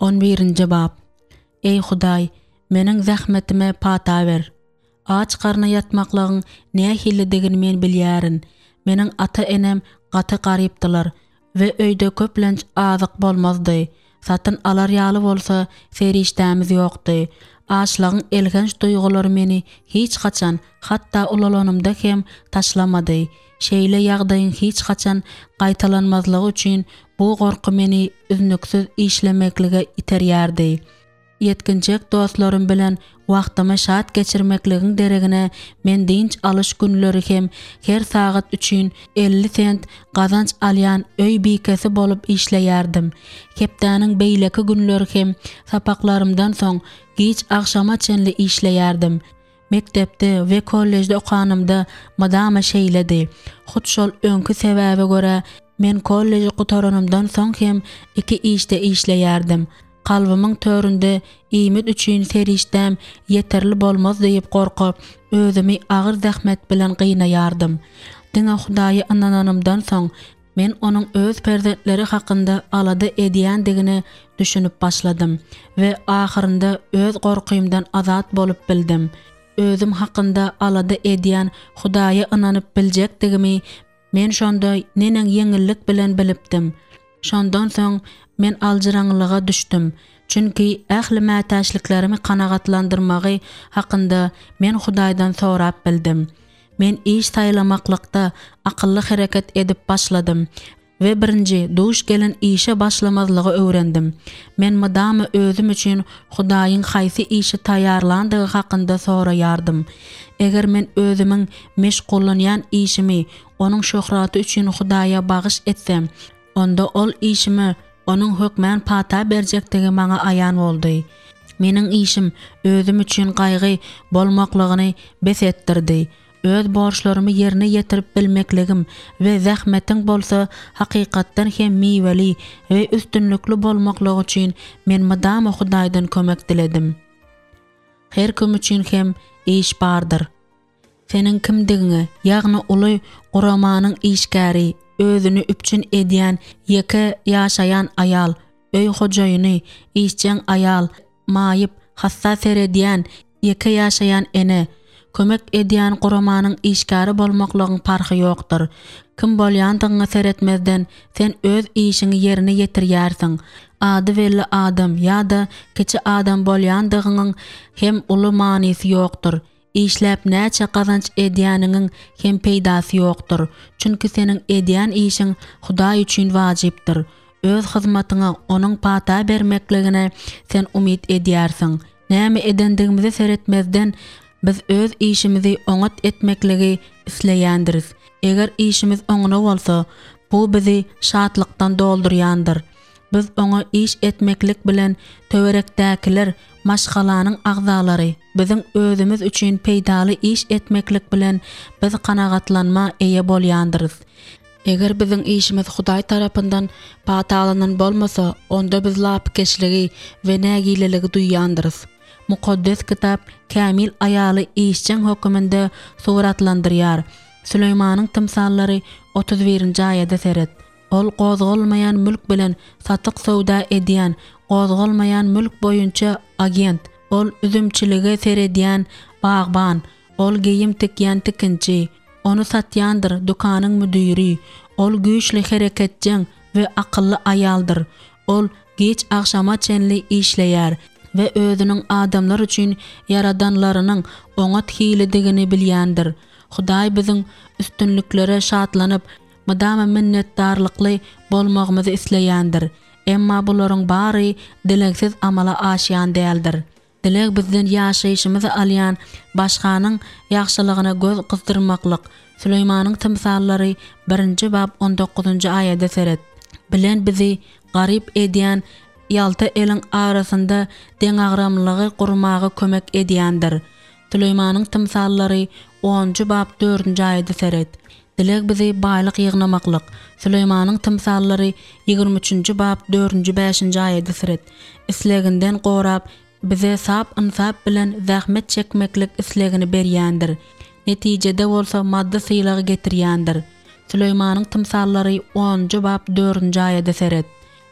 11-nji bab. Ey Hudaý, meniň zähmetime pata ber. Aç garna yatmaklagyň näme hilligini men bilýärin. Meniň ata-enem gaty garypdylar we öýde köplenç azyk bolmazdy. Satyn alar ýaly bolsa feriştämiz ýokdy. Açlagyň elgenç duýgulary meni hiç haçan, hatda ulalanymda hem taşlamady. Şeýle ýagdaýyň hiç haçan gaýtalanmazlygy üçin bu gorky meni üznüksiz işlemeklige iterýärdi. Yetkinjek dostlarym bilen wagtymy şat geçirmekligiň deregine men dinç alyş günleri hem her sagat üçün 50 sent gazanç alýan öý bikesi bolup işleýärdim. Hepdäniň beýleki günleri hem sapaklarymdan soň giç agşama çenli işleýärdim. Mektepde we kollejde okanymda madama şeýledi. Hut şol öňkü sebäbe görä men kolleji gutaranymdan soň hem iki işte işleýärdim. Kalbymyň töründe iýmit üçin serişdäm yeterli bolmaz diýip gorkup, özümi agyr zähmet bilen gynayardım. Diňe Hudaýy anananymdan soň men onuň öz perzentleri hakynda alady edýändigini düşünüp başladym we ahyrynda öz gorkuymdan azat bolup bildim. Özüm hakynda alady edýän Hudaýy ananyp biljekdigimi men şonda nenen ýeňillik bilen bilipdim. Şondan soň men aljyraňlyga düşdüm. Çünki ähli mätäşliklerimi kanagatlandyrmagy hakynda men Hudaýdan sorap bildim. Men iş taýlamaklikda akylly hereket edip başladym we birinji duş gelen işe başlamazlygy öwrendim. Men madamy özüm üçin Hudaýyň haýsy işe taýýarlandygy hakynda soraýardym. Eger men özümiň meşgullanýan işimi onuň şöhraty üçin Hudaýa bagyş etsem, onda ol işimi onuň hökmän pata berjektigi maňa aýan boldy. Meniň işim özüm üçin gaýgy bolmaklygyny bes etdirdi. Öz borçlarymy ýerine ýetirip bilmekligim we zähmetiň bolsa hakykatdan hem miweli we üstünlükli bolmaklygy üçin men madama Hudaýdan kömek diledim. Her kim üçin hem iş bardyr. Seniň kimdigiňi, ýagny uly guramanyň işgäri, özüni üpçün edýän, ýeke ýaşaýan aýal, öý hojaýyny, işçiň aýal, maýyp, hassas edýän, ýeke ýaşaýan ene, kömek edýän guramanyň işgäri bolmaklygyň parhy ýokdur. Kim bolýandygyňy seretmezden sen öz işiňi ýerine ýetirýärsiň. Ady belli adam ýa-da kiçi adam bolýandygyňyň hem uly manysy ýokdur. İşläp näçe gazanç edýäniň hem peýdasy ýokdur. Çünki seniň edýän işiň Hudaý üçin wajypdyr. Öz hyzmatyňa onuň pata bermekligine sen umyt edýärsiň. Näme edendigimizi seretmezden biz öz işimizi oňat etmekligi isleýändiris. Eger işimiz oňuna bolsa, bu bizi şatlykdan doldurýandyr. Biz oňa iş etmeklik bilen töwerekdäkiler maşgalanyň agzalary, biziň özümiz üçin peýdaly iş etmeklik bilen biz kanagatlanma eýe bolýandyrys. Eger biziň işimiz Hudaý tarapyndan patalanan bolmasa, onda biz lapkeşligi we nägileligi duýýandyrys. Mukaddes kitap Kamil aýaly işçiň hökmünde suratlandyrýar. Süleýmanyň tymsallary 31-nji aýada seret. Ol gozgolmayan mülk bilen satyk sowda edýän, gozgolmayan mülk boýunça agent, ol üzümçiligi seredýän bagban, ol geyim tikýän tikinçi, onu satýandyr dukanyň müdiri, ol güýçli hereketçiň we akylly aýaldyr. Ol geç agşama çenli işleýär we özüniň adamlar üçin yaradanlarynyň oňa hiledigini bilýändir. Hudaý biziň üstünliklere şatlanyp madama minnetdarlykly bolmagymyzy isleýändir. Emma bularyň bary dileksiz amala aşýan däldir. Dilek bizden ýaşaýyşymyzy alýan başganyň ýagşylygyna göz gyzdyrmaklyk. Süleýmanyň tymsallary 1-nji bab 19-njy aýada seret. Bilen bizi garyp edýän ýalty eliň arasynda deňagramlygy gurmagy kömek edýändir. Süleýmanyň tymsallary 10-njy bab 4-nji aýada seret. Dilek bizi baýlyk ýygnamaklyk. Süleýmanyň tymsallary 23-nji bab 4-nji 5-nji aýada seret. Isleginden gorap bize sap insap bilen zähmet çekmeklik islegini berýändir. Netijede bolsa madda sylagy getirýändir. Süleýmanyň tymsallary 10-njy bab 4-nji aýada seret.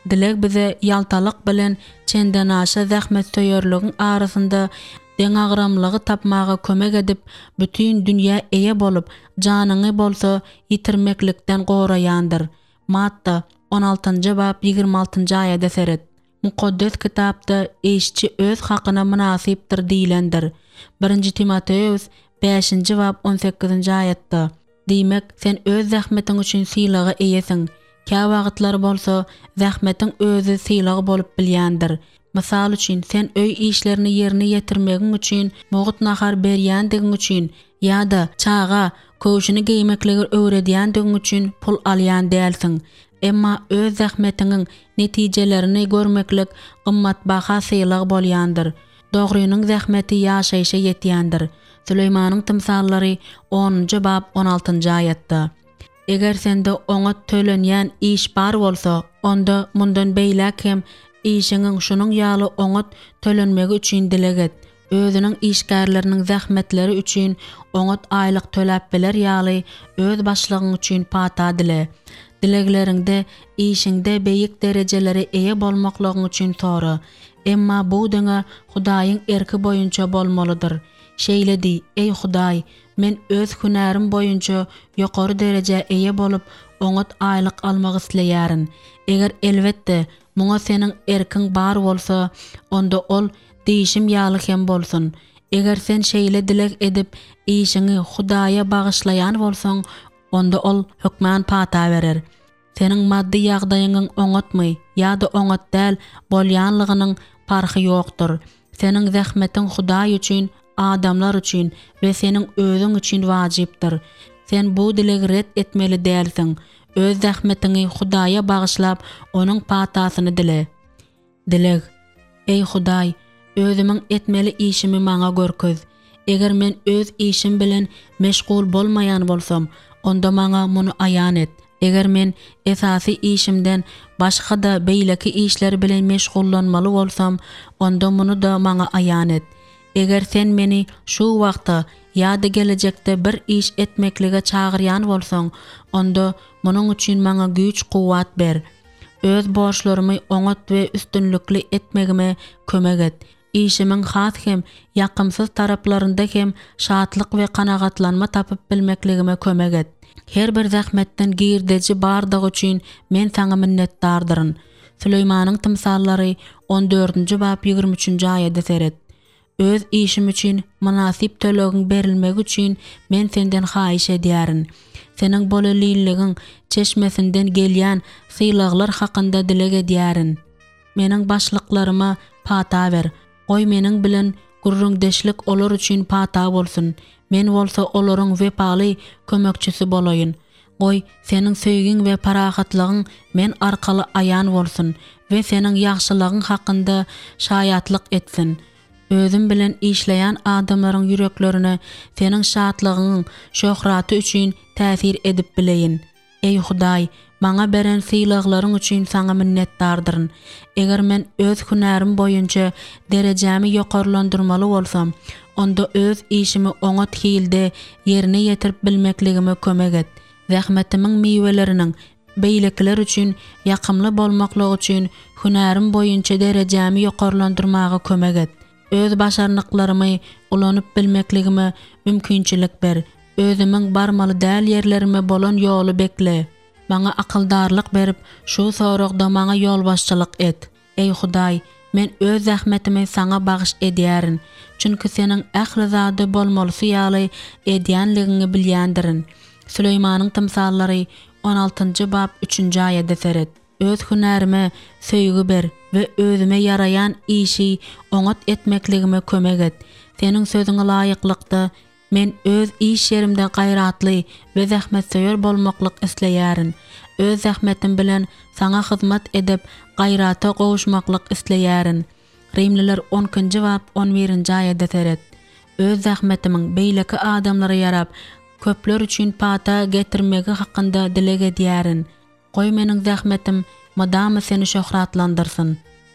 Dilek bize yaltalyk bilen çenden aşa zähmet söýerligiň arasynda deň agramlygy tapmaga kömek edip, bütün dünýä eýe bolup, janyňy bolsa ýitirmeklikden goraýandyr. Matta 16-njy bab 26-njy aýada seret. Mukaddes kitapda eşçi öz hakyna münasipdir diýlendir. 1 Timoteus 5-nji bab 18-nji aýatda. Diýmek, sen öz zähmetiň üçin sylagy eýesiň. Kä wagtlar bolsa, zähmetiň özü sylagy bolup bilýändir. Mysal üçin, sen öý işlerini ýerine ýetirmegiň üçin, mogut nahar berýändigiň üçin, ýa-da çaga, köşüni giýmekligi öwredýändigiň üçin pul alýan dälsiň. Emma öz zähmetiňiň netijelerini görmeklik gymmatbaha sylagy bolýandyr. Dogrynyň zähmeti ýaşaýşa ýetýändir. Süleýmanyň tymsallary 10-njy bab 16-njy aýatda. Eger sende oňa tölenýän iş bar bolsa, onda mundan beýlek hem işiňiň şunuň ýaly oňa tölenmegi üçin dilek et. Özüniň işgärleriniň zähmetleri üçin oňa aýlyk töläp biler ýaly öz başlygyň üçin pata dile. Dilekleriňde işiňde beýik derejelere eýe bolmaklygyň üçin tora. Emma bu döňe Hudaýyň erki boýunça bolmalydyr. Şeýledi, ey Hudaý, men öz hünärim boýunça ýokary derejä eýe bolup, oňa aýlyk almak isleýärin. Eger elbetde muňa seniň erkiň bar bolsa, onda ol diýişim ýaly hem bolsun. Eger sen şeýle dilek edip işiňi Hudaýa bagyşlaýan bolsaň, onda ol hökmän pata berer. Seniň maddi ýagdaýyňyň oňatmy ýa-da oňat däl bolýanlygynyň parhy ýokdur. Seniň zähmetiň Hudaý üçin, adamlar üçin we seniň özüň üçin wajypdyr. Sen bu dilegi ret etmeli dälsiň. Öz zähmetiňi Hudaýa bagyşlap, onuň patasyny dile. Dilek, ey Hudaý, özümiň etmeli işimi maňa görköz. Eger men öz işim bilen meşgul bolmaýan bolsam, onda maňa muny aýan et. Eger men esasy işimden başga da beýleki işler bilen meşgullanmaly bolsam, onda muny da maňa aýan et. Eger sen meni şu wagtda ýa-da gelecekde bir iş etmeklige çagyrýan bolsaň, onda munyň üçin maňa güç kuwat ber. Öz borçlarymy oňat we üstünlikli etmegime kömek et. İşimiň has hem ýakymsyz taraplarynda hem şatlyk we kanagatlanma tapyp bilmekligime kömek et. Her bir zähmetden girdeji bardyg üçin men saňa minnetdardyryn. Süleýmanyň tymsallary 14-nji bab 23-nji aýada seret. Öz işim üçin münasip tölegiň berilmegi üçin men senden haýyş edýärin. Seniň bolaliýligiň çeşmesinden gelýän sylaglar hakynda dilek edýärin. Meniň başlyklaryma pata ber. Oy meniň bilen gurrundeşlik olar üçin pata bolsun. Men bolsa olaryň wepaly kömekçisi bolaýyn. Oy seniň söýgüň we parahatlygyň men arkaly aýan bolsun we seniň ýagşylygyň hakynda şaýatlyk etsin. Özüm bilen işleýän adamlaryň ýüreklerine seniň şatlygyň, şöhraty üçin täsir edip bileýin. Ey Hudaý, maňa beren sylaklaryň üçin saňa minnetdardyryn. Eger men öz hünärim boýunça derejämi ýokarlandyrmaly bolsam, onda öz işimi oňa hilde ýerine ýetirip bilmekligime kömek et. Zähmetimiň miweleriniň beýlekler üçin ýakymly bolmaklygy üçin hünärim boýunça derejämi ýokarlandyrmaga kömek et. Öz başarnyklarymy ulanyp bilmekligime mümkinçilik ber. Özümiň barmaly däl ýerlerime bolan ýoly bekle. Maňa akyldarlyk berip, şu soragda maňa ýol başçylyk et. Ey Hudaý, men öz zähmetimi saňa bagyş edýärin. Çünki seniň ähli zady bolmalysy ýaly edýänligini bilýändirin. Süleýmanyň tymsallary 16-njy bab 3-nji aýada seret. Öz hünärime söýgü ber we özüme ýarayan işi oňat etmekligime kömek et. Seniň sözüňe laýyklykda men öz iş yerimde gaýratly we zähmetseýär bolmaklyk isleýärin. Öz zähmetim bilen saňa hyzmat edip gaýrata gowuşmaklyk isleýärin. Rimliler 10-njy bab 11-nji aýada seret. Öz zähmetimiň beýleki adamlara ýarap, köpler üçin pata getirmegi hakynda dilek edýärin. Goý meniň zähmetim madamy seni şöhratlandyrsyn.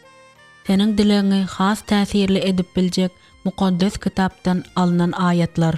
Seniň dilegiňi has täsirli edip biljek mukaddes kitapdan alınan ayetler.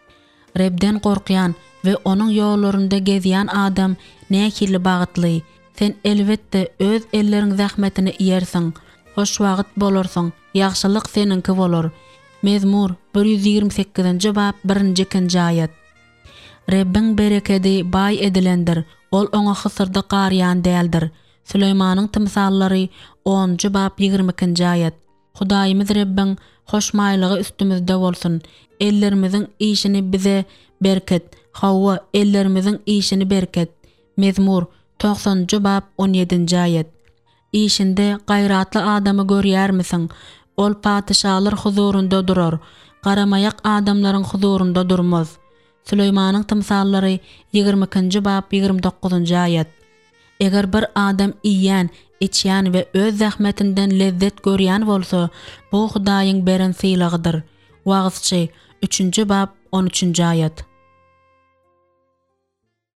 Rebden korkyan ve onun yollarında gezýän adam nähili bagytly, Sen elbette öz ellerin zahmetini iyersin. Hoş wagt bolarsyň. Ýagşylyk seninki bolar. Mezmur 128-nji bab 1-nji ikinji ayet. Rebbin bereketi bay edilendir. Ol oňa hysyrdy garyan däldir. Süleymanyň tymsallary 10-njy bab 22-nji ayet. Hudaýymyz Rebbin hoşmaýlygy üstümizde bolsun. Ellerimiziň işini bize berket. Hawwa ellerimiziň işini berket. Mezmur 90-njy bab 17-nji ayet. İşinde gayratly adamy görýärmisin? Ol patyşalar huzurunda durar. Garamayak adamlaryň huzurunda durmaz. Süleymanyň tymsallary 22-nji bab 29-njy ayet. Eger bir adam iýän, içýän we öz zahmetinden lezzet görýän bolsa, bu Hudaýyň beren sylagydyr. Wagtçy 3-nji bab 13-nji ayet.